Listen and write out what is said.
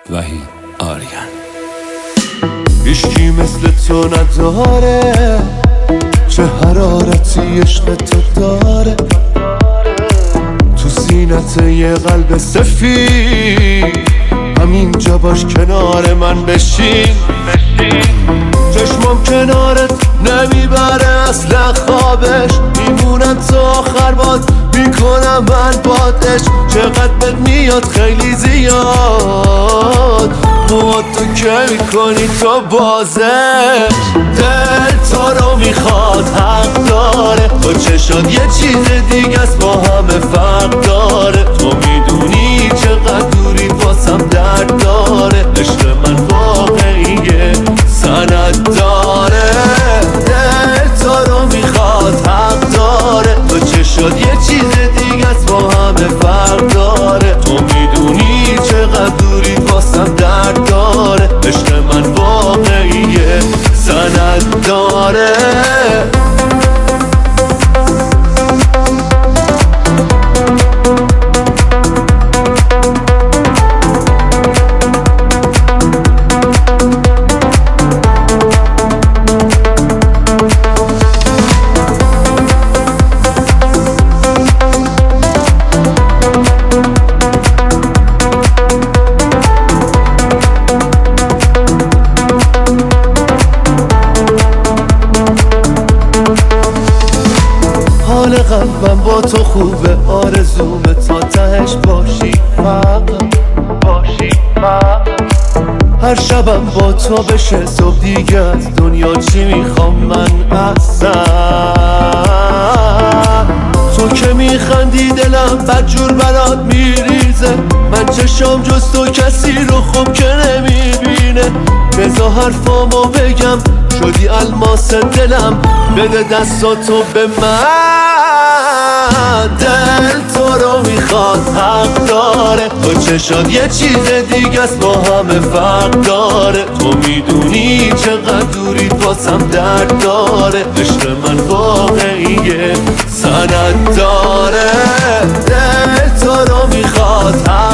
وحید آریان. هیچکی مثل تو نداره، چه حرارتی عشق تو داره. تو سینت یه قلب سفید، همینجا باش کنار من بشین. چشمم کنارت نمیبره اصلا خوابش، میمونم تا آخر باد میکنم من بادش. چقدر بهت میاد خیلی زیاد، مواد تو که میکنی تو بازش. دل تو رو میخواد حق داره، با چشات یه چیز دیگه است با همه فرق داره. تو میدونی چقدر دوری واسم درد داره، عشق من واقعیه سند داره. دل تو رو میخواد حق داره، با چشات یه چیز دیگه است با همه فرق داره. تو میدونی چقدر دوری واسم درد داره، عشق من واقعیه سند داره. حال قلبم با تو خوبه، آرزومه تا تهش باشی فقط. هر شبم با تو بشه صبح، دیگه از دنیا چی میخوام من اصلا. تو که میخندی دلم بدجور برات میریزه، من چشم جز تو کسی رو خوب که نمیبینه. بذار حرفامو بگم، شدی الماس دلم، بده دستاتو به من. دل تو رو میخواد حق داره، با چشات یه چیز دیگه است با همه فرق داره. تو میدونی چقدر دوری واسم درد داره، عشق من واقعیه سند داره. دل تو رو میخواد